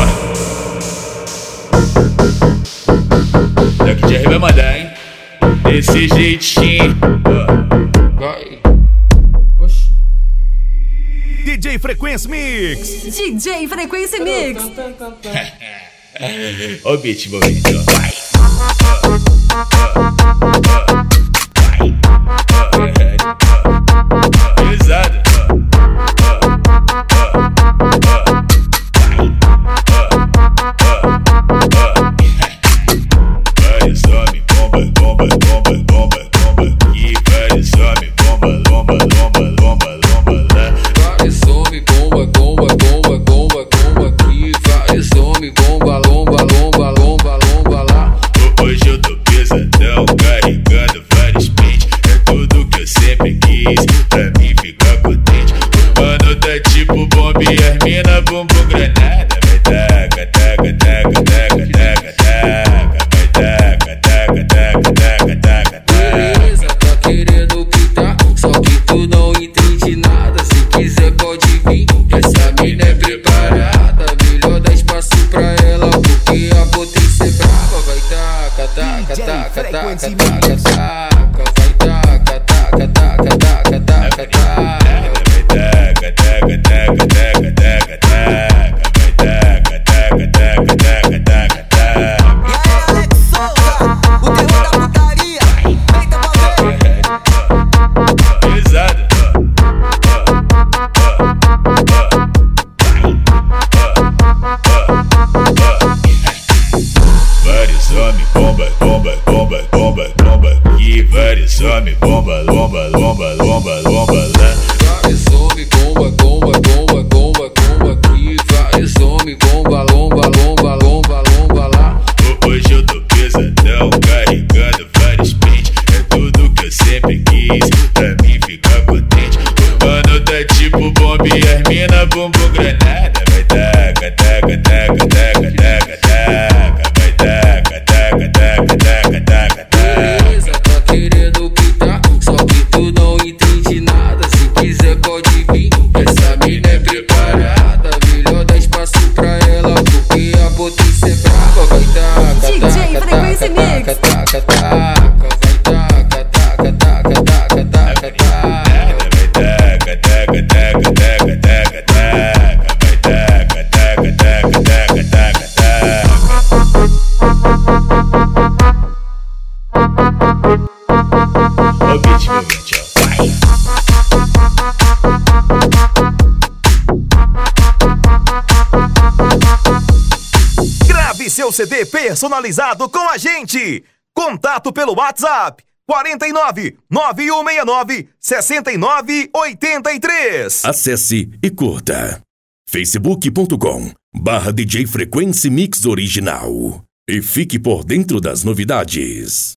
Daqui de vai mandar, hein? Desse jeitinho. Vai. DJ Frequência Mix. DJ Frequência Mix. Ó o beat envolvido, ó. Vai. Pesado. Vários homens, bomba, bomba, bomba, bomba, bomba. E vários homens, bomba, lomba, lomba, lomba, lomba lá. Vários homens, bomba, bomba, bomba, bomba, bomba aqui. Vários homens, bomba, lomba, lomba, lomba, lomba lá. Hoje eu tô pesadão, carregando vários pentes. É tudo que eu sempre quis, pra mim ficar contente. O mano tá tipo bomba e as mina bumbum granada. Vai taca, taca, taca, taca, taca, taca. Vai taca, taca, taca, taca, taca, taca. Beleza, tá querendo pitar, só que tu não entende nada. Se quiser pode vir, essa mina é preparada. Melhor dar espaço pra ela, porque a potência é brava. Vai taca, taca, taca, taca, taca, taca. Vai taca, taca, taca, taca, taca, taca. Vai taca, taca, taca, taca, taca, taca. Vai taca, taca, taca, taca, taca, taca. E aí, Alex Souza, o terror da putaria. Feita pra ver. Pesado. Vários homens, bomba, bomba, bomba, bomba, bomba. E vários homens, bomba, lomba, lomba, lomba, lomba lá. Vários homens, bomba, bomba, bomba, bomba, bomba aqui. Vários homens, bomba, lomba, lomba, lomba, lomba lá. Hoje eu tô pesadão, carregando vários pentes. É tudo que eu sempre quis, pra mim ficar contente. O mano tá tipo bomba e as mina bumbum granada. Vai taca, taca, taca, taca, taca, taca. Vai taca, taca, taca, taca, taca, taca. Beleza, tá querendo pitar, só que tu não entende nada. Se quiser pode vir, essa mina é preparada. Melhor dar espaço pra ela, porque a potência é brava. Vai taca, DJ taca, Frequência taca, Mix. taca, taca, taca. Vai taca, taca, taca, taca, taca, taca. Vai taca, taca, taca, taca, taca, taca. Vai taca, taca, taca, taca, taca, taca. Ó o beat envolvente, ó. Vai. Grave seu CD personalizado com a gente. Contato pelo WhatsApp 49 9169 6983. Acesse e curta facebook.com/DJ Frequência Mix Original e fique por dentro das novidades.